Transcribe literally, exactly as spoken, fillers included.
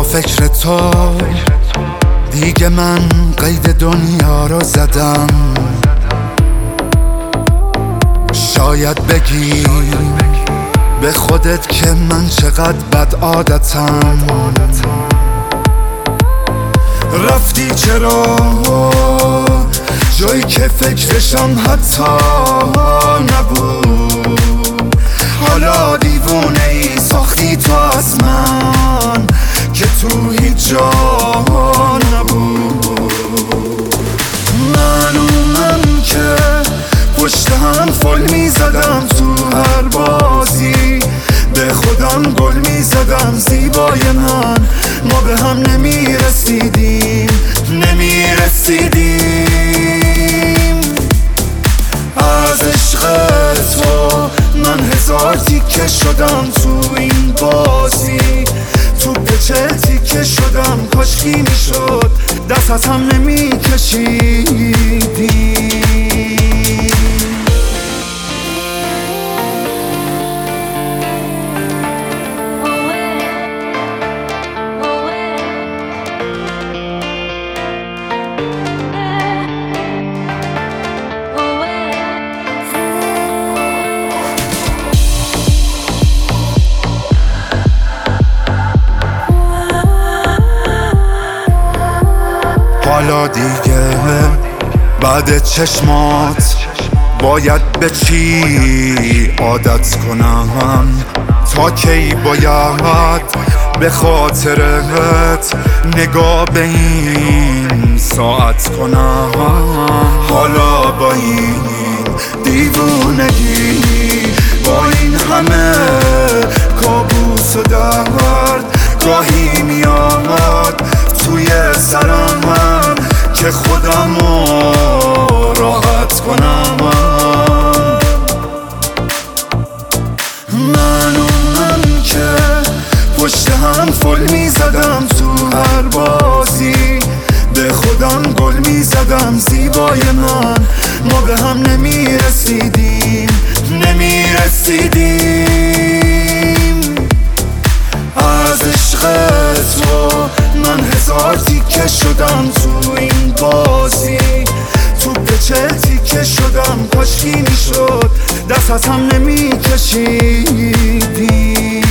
با فکر تو دیگه من قید دنیا رو زدم. شاید بگی به خودت که من چقدر بد عادتم. رفتی چرا جایی که فکرشم حتی نبود؟ حالا دیوونه ای ساختی تو از من که تو هیچ جا نبود. من اونم که پشت هم فل می زدم تو هر بازی، به خودم گل می زدم زیبای من. ما به هم نمی رسیدیم نمی رسیدیم. از عشق تو من هزار تیکه شدم تو این بازی، تو پچه تیکه شدم. کاشکی می شد دست از هم نمی کشیدیم. حالا دیگه بعد چشمات باید به چی عادت کنم؟ تا کی باید به خاطرت نگاه به این ساعت کنم؟ حالا با این دیوونگی، با این همه کابوس و درد، گاهی میاد توی سرم که خودمو راحت کنم. من اونم که پشت هم فل می زدم تو هر بازی، به خودم گل می زدم زیبای من. ما به هم نمی رسیدیم نمی رسیدیم. از عشق تو من هزار تیکه شدم تو این بازی، تو پچه تیکه شدم. کاشکی می شد دست از هم نمی کشیدیم.